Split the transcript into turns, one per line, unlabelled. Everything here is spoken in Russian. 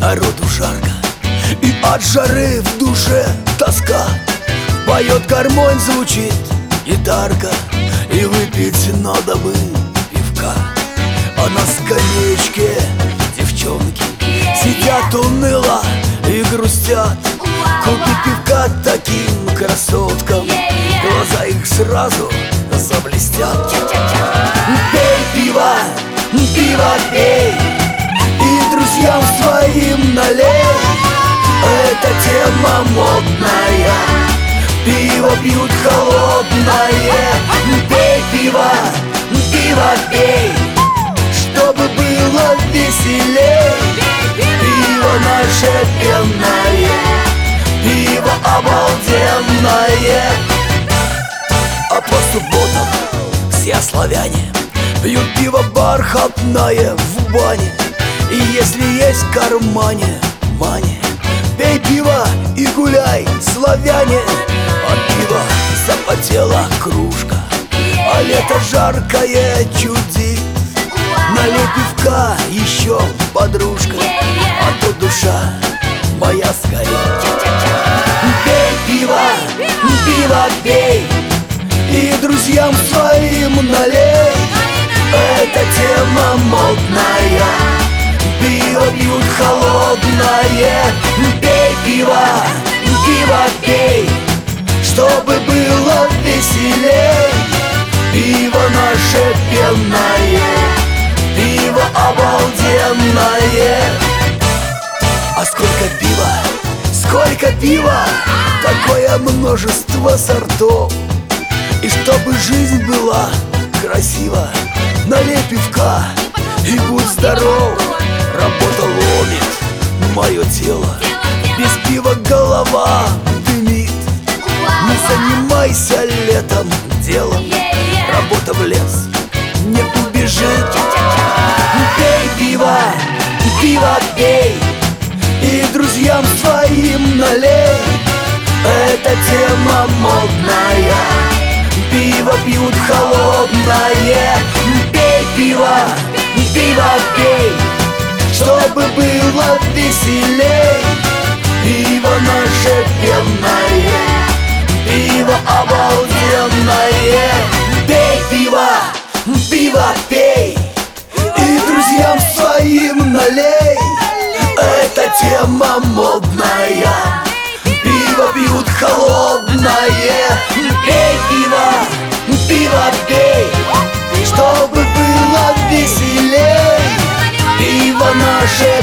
народу жарко, и от жары в душе тоска. Поет гармонь, звучит гитарка, и выпить надо бы пивка. А на скамеечке девчонки сидят уныло и грустят. Купи пивка таким красоткам, глаза их сразу заблестят. Пей пиво, пиво пей, и друзьям своим налей. Эта тема модная, пиво пьют холодное. Пей пиво, пиво пей, чтобы было веселей. Пиво наше пенное, пиво обалденное. А по субботам все славяне пьют пиво бархатное в бане. И если есть в кармане мани, пей пиво и гуляй, славяне. От пива запотела кружка, а лето жаркое чудит. Налей пивка еще, подружка, а то душа моя сгорит. Пей пиво, пиво пей, и друзьям своим налей. Эта тема модная, пиво пьют холодное. Пей пиво, пиво пей, чтобы было веселей. Пиво наше пенное, пиво обалденное. А сколько пива, такое множество сортов. И чтобы жизнь была красива, налей пивка и будь здоров. Работа ломит мое тело, без пива голова дымит. Не занимайся летом делом, работа в лес не убежит. Пей пиво, пиво пей, и друзьям своим налей. Эта тема модная, пиво пьют холодное. Пей пиво, пиво пей, чтобы было веселей. Пиво наше пенное, пиво обалденное. Пей пиво, пиво пей, и друзьям своим налей. Эта тема модная, пиво пьют холодное. Пей пиво, пиво пей, чтобы было веселей. Пиво наше